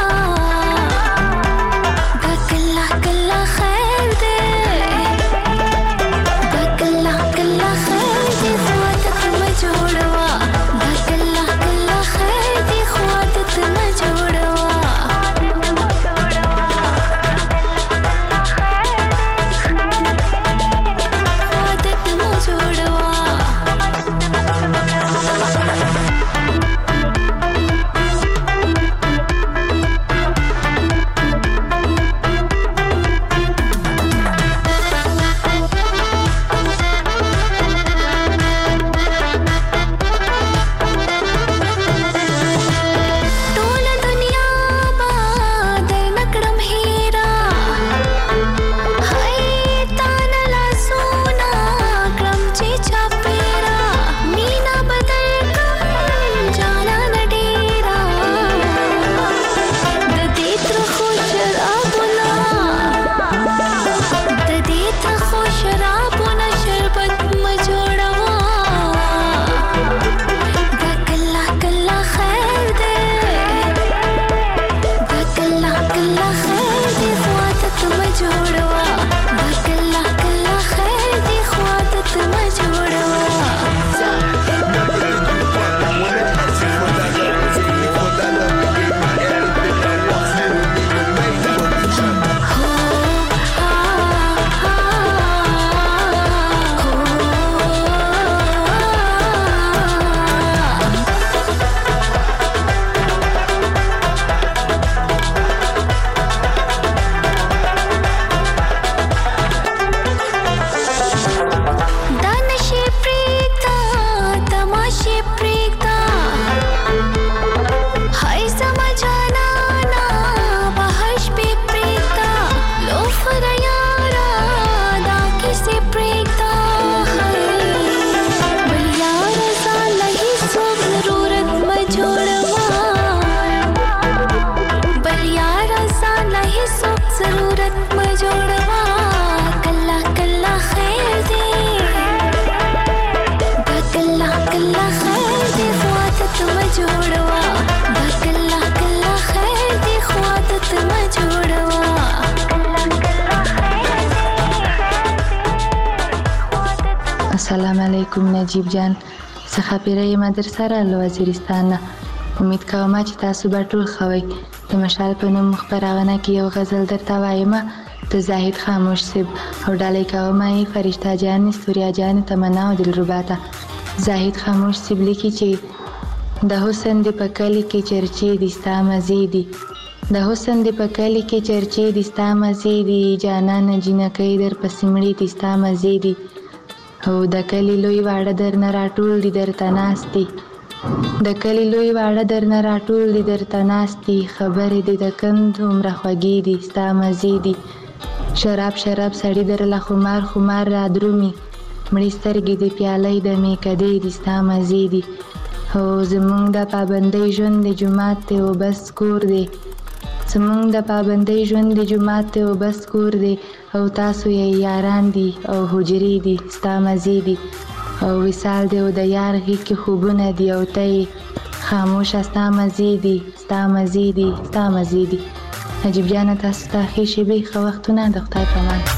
السلام علیکم نجیب جان، څخه پیره یم در سره له وزیرستان نه. امید کوم چې تاسو به ټول ښه وئ. د مشال په نوم خپرونه کې یو غزل درته وایم د زاهد خاموش صاحب او ډالۍ کوم یې فرشته جان، ستوریا جان، تمنا او دلربا ته. زاهد خاموش صاحب لیکي چې د حسن دی په کلي کې چرچې دي ستا مزې دي، د حسن دی په کلي کې چرچې دي ستا مزې دي، جانانه جینکۍ در پسې مړې دي ستا مزې دي، او د کلي لوی واړه درنه راټول دي درته ناست دي، د کلي لوی واړه درنه راټول دي درته ناست دي، خبرې دي د کند هومره خوږې دي ستا مزې دي، شراب شراب سړي درله خمار خمار را درومي، مړې سترګې د پیالۍ د میکدې دي ستا مزې دي، او زمونږ د پابندۍ ژوند د جومات دی او بس کور دی، زمونږ د پابندۍ ژوند د جومات دی او بس کور دی، او تاسو یې یاران دي او حجرې دي ستا مزې دي، او وصال دی او د یار غېږ کې خوبونه دي، او ته یې خاموشه ستا مزې دي ستا مزې دي ستا مزې دي. نجیب جانه تاسو ته ښې شېبې ښه وختونه، د خدای په امان.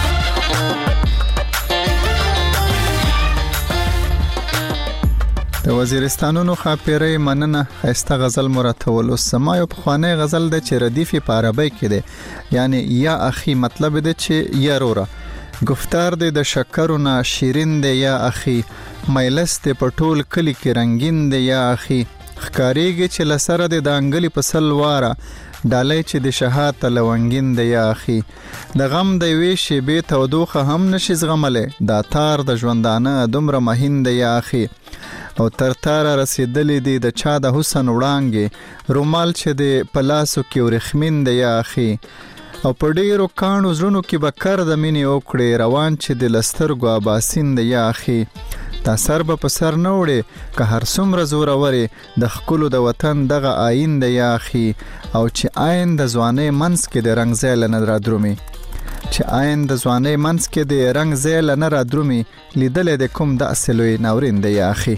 د وزیرستانونو خاپیرۍ مننه. ښایسته غزل مو راته ولوست. زما یو پخوانی غزل دی چې ردیف یې په عربۍ کې دی، یعنی یا اخي، مطلب دی چې یا روره. گفتار دی د شکرو نه شیرین دی یا اخي، مایلس دی په ټول کلي کې رنگین دی یا اخي، ښکاریږي چې له سره دی د انګلي په سل واره، ډالۍ چې د شهاته لونګین دی یا اخي، د غم د یوې شیبې تودوخه هم نشي زغملی، دا تار د ژوندانه دومره مهین دی یا اخي، او تر تاره رسیدلی دی د چا د حسن وړانګې، رومال چې دی په لاسو کې ورخمین دی یا اخي، او په ډیرو کاڼو زړونو کې به کر د مینې وکړې، روان چې د لسترګو اباسین دی یا اخي، تا سر به په سر نه وړې که هر څومره زورورې، د ښکلو د وطن دغه آیین دی یا اخي، او چې آین د ځوانۍ منځ کې د رنګ ځای له نه رادرومي، چې آین د ځوانۍ منځ کې د رنګ ځای له نه رادرومي، لیدلی د کوم داسې لوی ناورین دی یا اخي.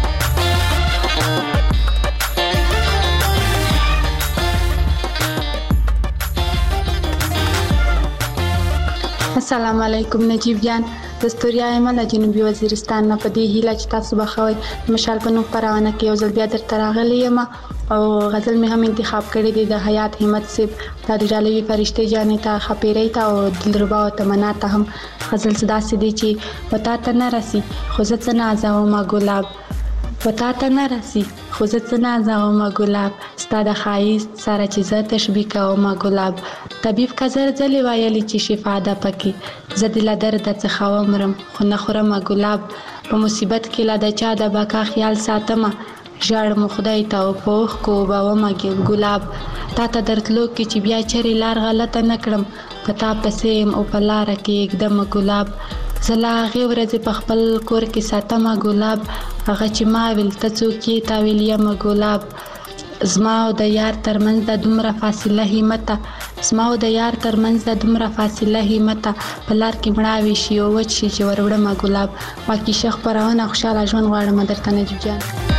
السلام علیکم نجیب جان، د ستوریا یم له جنوبي وزیرستان نه، په دې هیله چې تاسو به ښه وئ. مشال په نوم خپرونه کې یو ځل بیا درته راغلی یم او غزل مې هم انتخاب کړی دی د حیات همت صاحب، دا د ډالوي فرشتې جانې ته، خپیرۍ ته او دلربا او تمنا ته هم. غزل څه داسې دی چې وتا ته نه رسي خو زه څه نازومه ګلاب، وتا ته نه رسي خو زه څه نازومه ګلاب، ستا د ښایست سره چې زه تشبیه کومه ګلاب، طبیب که زر ځلې ویلي چې شفا ده پکې، زه د له درده څخه ومرم خو نه خورمه ګلاب، په مصیبت کې له د چا د بقا خیال ساتمه، ژاړم خدای ته او په اوښکو اوبومه ګلاب، تا ته درتلو کې چې بیا چرې لار غلطه نه کړم، په تا پسې یم او په لاره کې یږدمه ګلاب، زه له هغې ورځې په خپل کور کې ساتمه ګلاب، هغه چې ما ویل ته څوک یې تا ویل یمه ګلاب، زما او د یار ترمنځ د دومره فاصله همته، زما او د یار ترمنځ د دومره فاصله همته، په لار کې مړاوي شي او وچ شي چې ور وړمه ګلاب. باقي ښه خپرونه، خوشحاله ژوند غواړم درته نجیب جان.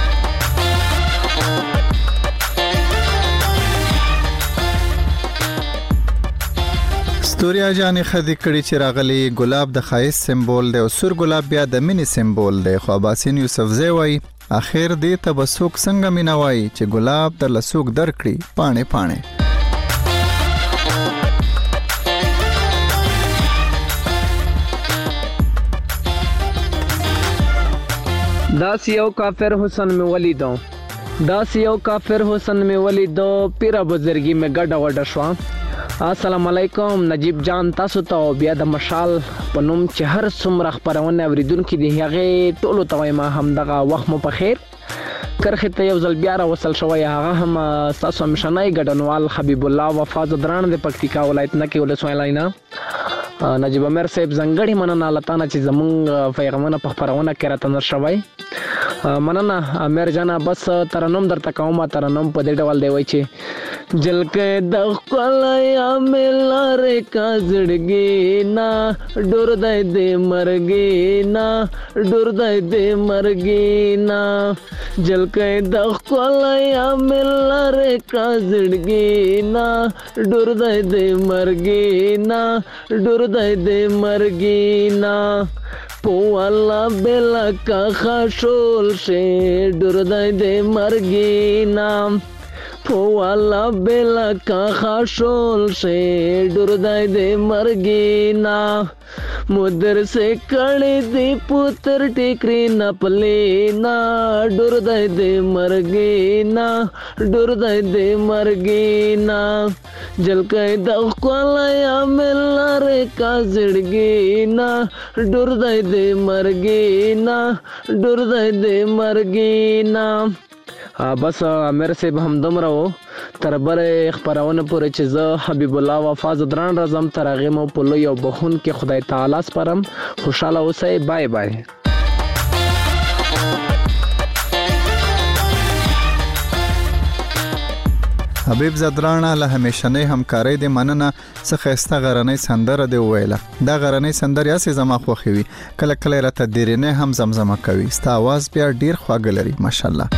ستوریا جانې خدي کړي چې راغلی ګلاب د ښایست سمبول دی او سور ګلاب بیا د مینې سمبول دی، خو اباسین یوسفزی وایي اخر دې ته به څوک څنګه مینه وایي چې ګلاب درله څوک درکړي پاڼې پاڼې. داس یو کافر حسن می ولیدو داس یو کافر حسن می ولیدو پیرا بزرگی می ګډه وډه شو. السلام علیکم نجیب جان، تاسو ته بیا د مشال په نوم چې هر څومره خپرونه اوریدونکي دي هغې ټولو ته وایم همدغه وخت مو په خیر. کرښې ته یو ځل بیا راوصل شوی، هغه هم ستاسو همیشنی ګډونوال حبیب الله وفا ځدران د پکتیکا ولایت نکې ولسوالۍ نه. نجیب امیر صاحب ځانګړې مننه له تا نه چې زمونږ پیغامونه په خپرونه کې راته نر شوی. مننه امیر جانه. بس ترنم درته کومه، ترنم په دې ډول دی وایي چې جلکه د ښکلیا مې لارې کا زړګي نه، ډور دی د مرګي نه، ډور دی د مرګي نه، جلکه د ښکلیا مې لارې کا زړګي نه، ډور دی د مرګي نه، ډور دی د مرګي نه، پوالا بلا کا خاشول شه ډردای دې مرګینا پوالا بلا کا خاشول شه ډردای دې مرګینا مدر سے کړي دې پوتر ټیکري نه پلینا ډردای دې مرګینا ډردای دې مرګینا جلکای د خپلیا ملاره کا زړګینا ډردای دې مرګینا ډردای دې مرګینا. بس امیر صاحب هم دومره و تر بره خپرونه پورې چې زه حبیب الله وفا زدران راځم تر هغې مو په لوی او بخونکي خدای تعالی سپارم. خوشحاله اوسئ. بای بای. حبیب زدرانه له همیشنۍ همکارۍ د مننه څه ښایسته غرنۍ سندره دې وویله. دا غرنۍ سندرې هسې زما خوښې وي، کله کله یې راته دیرینۍ هم زمزمه کوي. ستا اواز بیا ډېر خواږه لري ماشاءالله.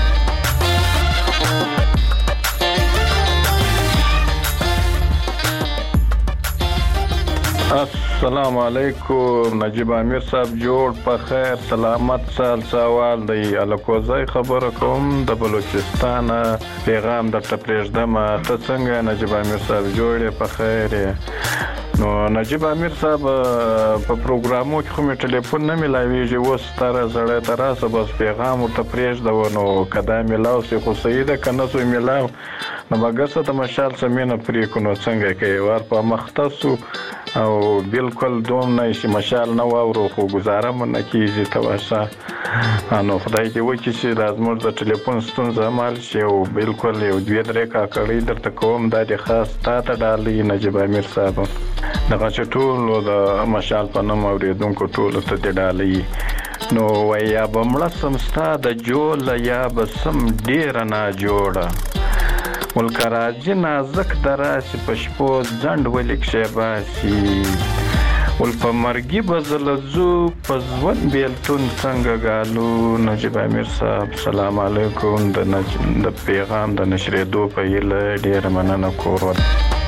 السلام علیکم. نجیب امیر صاحب جوړ په خیر سلامت سال سوال دی. الکوزای خبره کوم د بلوچستان پیغام د تپریږدم. ته څنګه نجیب امیر صاحب جوړ په خیر؟ نو نجیب امیر صاحب په پروګرامو کې خو مې ټلیفون نه ملاویږي، اوس تر زړه تر راسه بس پیغام ورته پرېږده. نو کدا ملاو سي خو صحیح ده، که نه سوی ملاو نو بګسه د مشال سمینه پرې کو. نو څنګه کوي ور په مختصو او بالکل دوم نه شي مشال نه واورو خو گزاره مون نه کیږي. تواشا نو خدای دې وکړي چې د زموږ د ټلیفون ستونزه مال شي او بالکل یو دوه درې کاکړې درته کوم. دا د خاص تا ته ډالۍ نجیب امیر صاحب دغه چې ټولو د مشال په نوم اورېدونکو ټولو ته دې ډالۍ. نو ویا به مړه سم ستا د جوله یا به سم ډېره ناجوړه ملک راځي نازک دراسي په شپو ځنډ ولیک شیباسي ول په مرګي بزلزو په ځوان بیلتون څنګه غالو. نجیب امیر صاحب سلام علیکم. د د پیغام د نشریدو په هیله ډېره مننه کوم.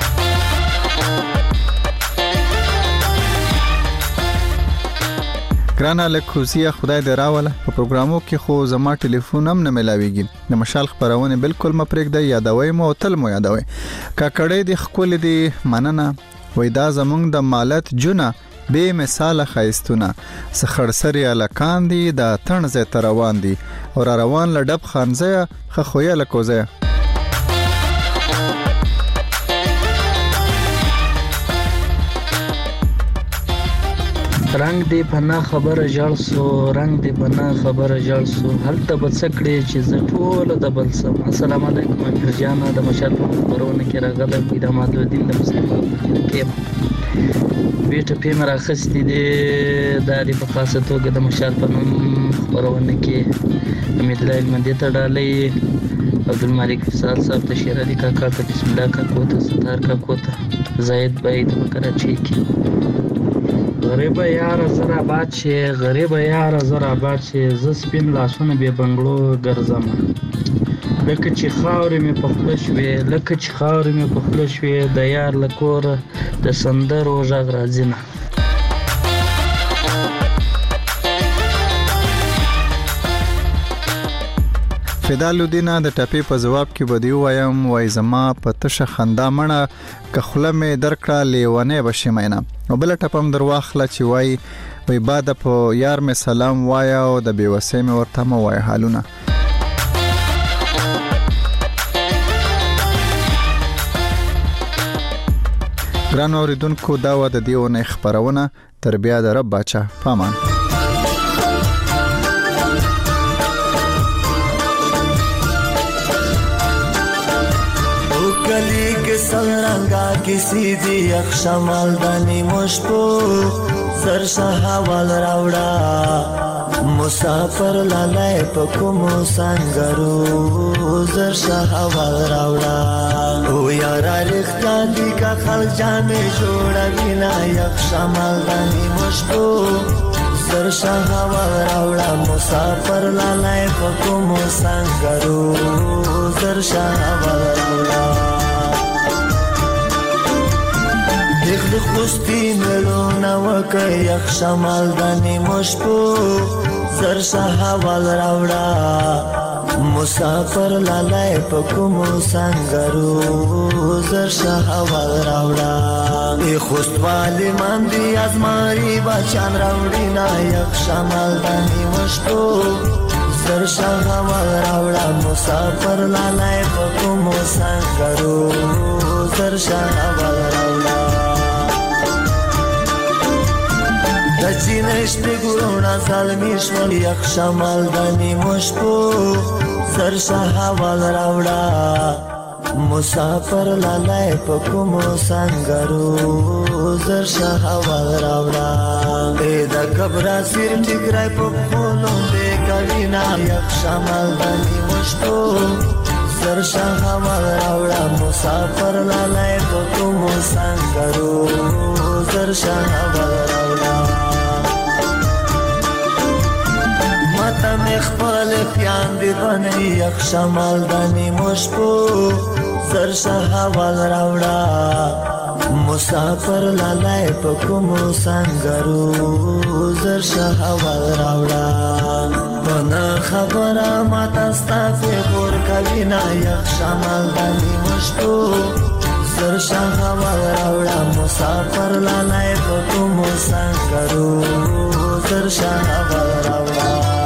ګرانه لکوزیه خدای دې راوله. په پروګرامو کې خو زما ټلیفون هم نه ملاویږي. د مشال خبرونه بالکل م پرېږدئ، یادوي مو او تل مو یادوي. کاکړۍ دې ښکلې دې مننه. وای دا زمونږ د مالت جونه بې مثاله ښایستونه څه خړسرې هلکان دي د اتڼ ځای ته روان دي او را روان له ډب خانځیه ښه خویه لکوزیه. رنگ دی پنا خبره جړ سو رنگ دی پنا خبره جړ سو هلته بڅکړې چې ز ټول د بل سم. السلام علیکم امیر جان د مشال په خبرونه کې راغله د داماد الدین د مسلمان کې بیٹه پیم راخستی دی د دې په خاصه توګه د مشال په خبرونه کې امید لایل مندې ته ډالۍ. عبدالمالک فصال صاحب ته شیر علي کاکا ته بسم الله کاکو ته ستار کاکو ته زاید بای ته کراچۍ کې غریب یار زرا باد شه غریب یار زرا باد شه ز سپین لاسونه به بنگلو ګرځم لکه چې خاورې مې په خپل شوې لکه چې خاورې مې په خپل شوې د یار لکور د سندرو غږ راځي نه. فدالودینا د ټپې په جواب کې بدی وایم وای زما په تشه خندا مړه که خله مې درکړه لیونه بشي مینا. او بل ټپم در واخله چې وای وای بعد په یار مې سلام وایا او د بیوسۍ مې ورته مو وای حالونه. ګران اوریدونکو دا و د دیونه خبرونه تر بیا د رب بچا پامان. गली के संरंगा किसी दी अक्षमाल दानी मुश्पो सरसा हवाल रावड़ा मुसाफर लालाय पकुमो संगरू सरसा हवाल रावड़ा ओ यारा रिख्ता दी का खल जाने जोड़ा बिना अक्षमाल दानी मुश्पो सरसा हवाल रावड़ा मुसाफर लालाय पकुमो संगरू सरसा हवाल रावड़ा د خوستی ملونه وکه یخ شمال د نیمو شپو زر شهوال راوړه مسافر لالای په کومو سنگرو زر شهوال راوړه ای خوستوالی من دی از ماری بچان راوړي نه یخ شمال د نیمو شپو زر شهوال راوړه مسافر لالای په کومو سنگرو زر شهوال راوړه د چینش په ګورونه سالمی شول یخ شمال د نیمو شپو زر شهوال راوړه مسافر لالای په کومو سنگرو زر شهوال راوړه ای د کبرا سیر ټیګرای په خولو دې کوینا یخ شمال د نیمو شپو زر شهوال راوړه مسافر لالای په کومو سنگرو زر شهوال راوړه ماته مې خپل پیاندې بنې یخ شمال د نیمو شپو زر شهوال راوړه مسافر لالای په کومو سنگرو زر شهوال راوړه بنا خبره ماته ستا فکر کوي نه یخ شمال د نیمو شپو زر شهوال راوړه مسافر لالای په کومو سنگرو زر شهوال راوړه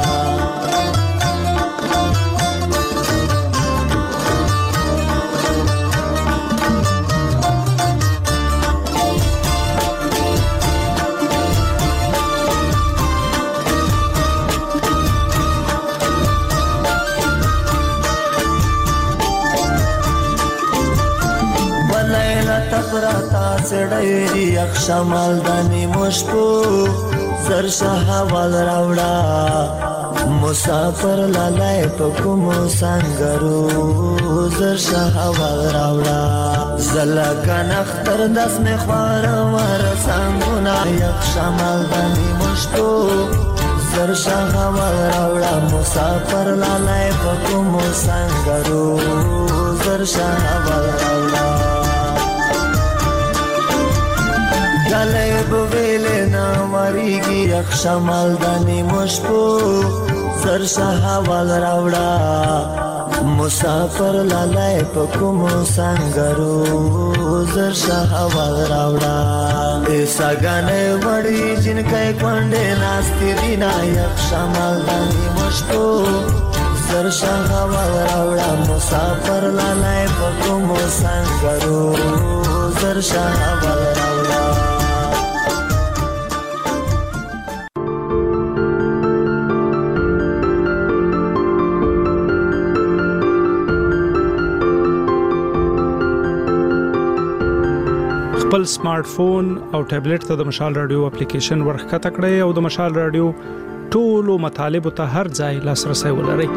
تفراتا سړی یخ شمال د نیمو شپو زر شهوال راوړه مسافر لالای په کومو سنگرو زر شهوال راوړه زلګا نختر داس مې خوار ور سنگونه یخ شمال د نیمو شپو زر شهوال راوړه مسافر لالای په کومو سنگرو زر شهوال راوړه گلے بویلے نا مریگی یخ شمال د نیمو شپو زر شهوال راوړه مسافر لالای په کومو سنگرو زر شهوال راوړه ای ساګانې وړي جنکای کونډې ناستې دي نا یخ شمال د نیمو شپو زر شهوال راوړه مسافر لالای په کومو سنگرو زر شهوال راوړه خپل سمارټ فون او ټابلیټ ته د مشال رادیو اپلیکیشن ورخکته کړئ او د مشال رادیو ټولو مطالبه ته هر ځای لاسرسي ولرئ.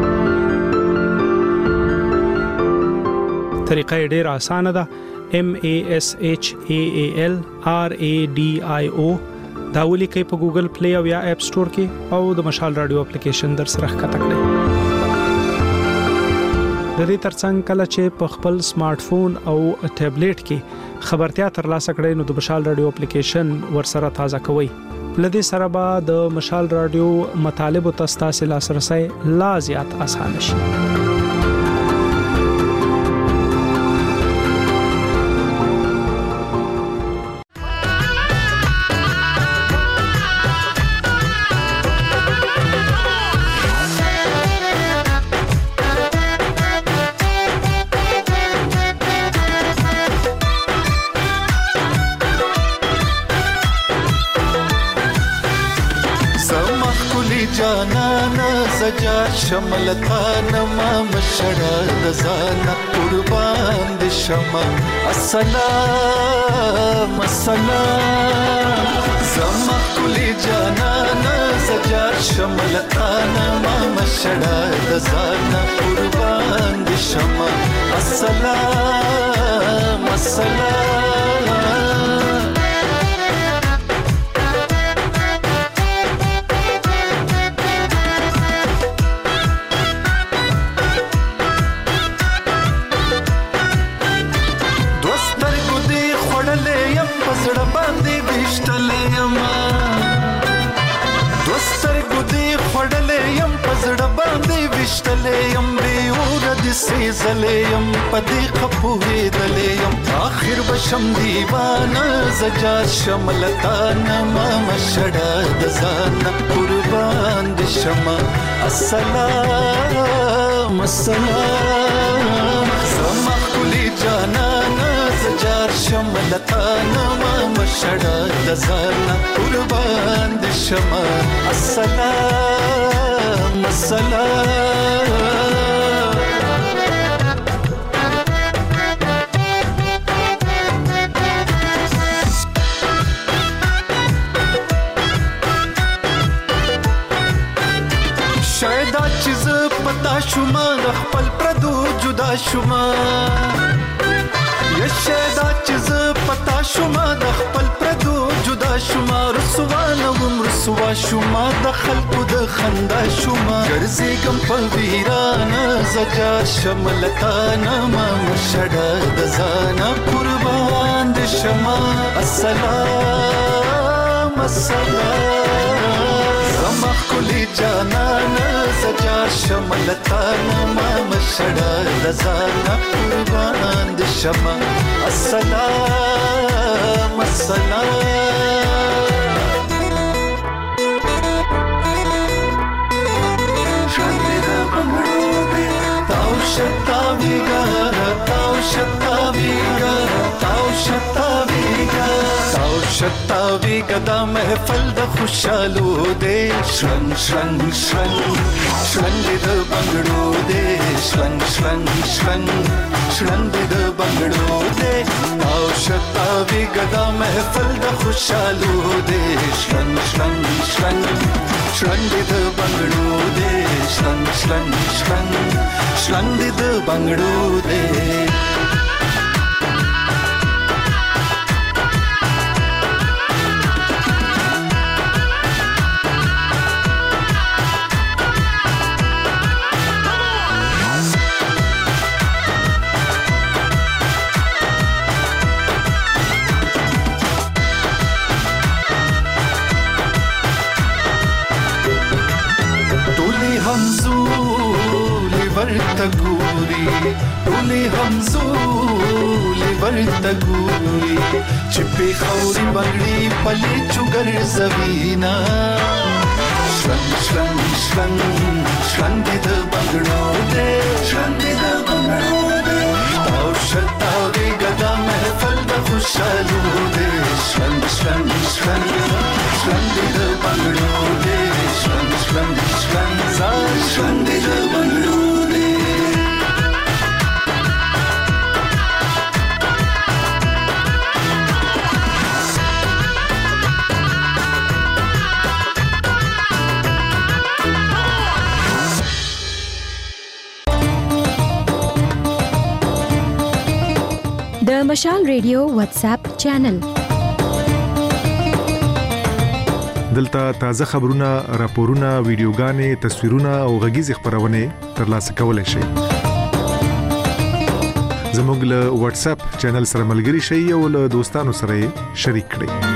طریقه ډیره اسانه ده. M A S H A A L R A D I O دا ولیکئ په ګوګل پلی او یا اپ سٹور کې او د مشال رادیو اپلیکیشن در سره ښکته کړئ. د دې ترڅنګ کله چې په خپل سمارټ فون او ټابلیټ کې خبرتیا ترلاسه کړئ نو د مشال رادیو اپلیکیشن ورسره تازه کوئ. لدې سره به د مشال رادیو مطالب او تاسو لاسرسي لا زیات اسانه شي. شملتان ما مشړه د ځان قربان دي شمه السلام السلام زما کلی جانان سجا شملتان ما مشړه د ځان قربان دي شمه السلام السلام غشتلې يم به اور د سيزلې يم پدې خپوهېدلې يم اخر بشم دیوانه زجار شملتانه ما مشړه د ځان قربان د شمه السلام السلام زما کلی جانانه زجار شملتانه ما مشړه د ځان قربان د شمه السلام السلام شاید چیز پتا شوما خپل پردو جدا شوما یا شاید چیز پتا شوما د خپل پردو جدا شوما رسوا نوم رسوا شوما د خلقو د خندا شوما ګرځي ګم په ویرانه زجار شملتانه ما مشړه د ځان قربان د شمه السلام السلام زما کلی جانانه زجار شملتانه ما مشړه د ځان قربان د شمه السلام السلام شاندې بنگړو تاو شتا ویګا تاو شتا ویګا تاو شتا ویګا تاو شتا ویګا د محفل د خوشالو دې شرنګ شرنګ شرنګ شرنګ د بنگړو دې شرنګ شرنګ شرنګ شرنګ د بنگړو دې تاو شتا ویګا د محفل د خوشالو دې شرنګ شرنګ شرنګ شرنګ د بنگړو دې شرنګ شرنګ شرنګ شرنګ د بنگړو دې ورته ګوري ټولې همزولې ورته ګوري چې په خوري بنگړي پلي چوګر زوینا شرنګ شرنګ شرنګ شرنګ د بنگړو دې شرنګ د بنگړو دې او شتا وی ګدا محفل د خوشالو دې شرنګ شرنګ شرنګ شرنګ د بنگړو دې شرنګ شرنګ شرنګ شرنګ د بنگړو د مشال ریډیو واتس اپ چینل دلته تازه خبرونه، راپورونه، ویډیوګانې، تصویرونه او غږیز خبرونه ترلاسه کولای شئ. زموږ له واتس اپ چینل سره ملګري شئ او له دوستانو سره شریک کړئ.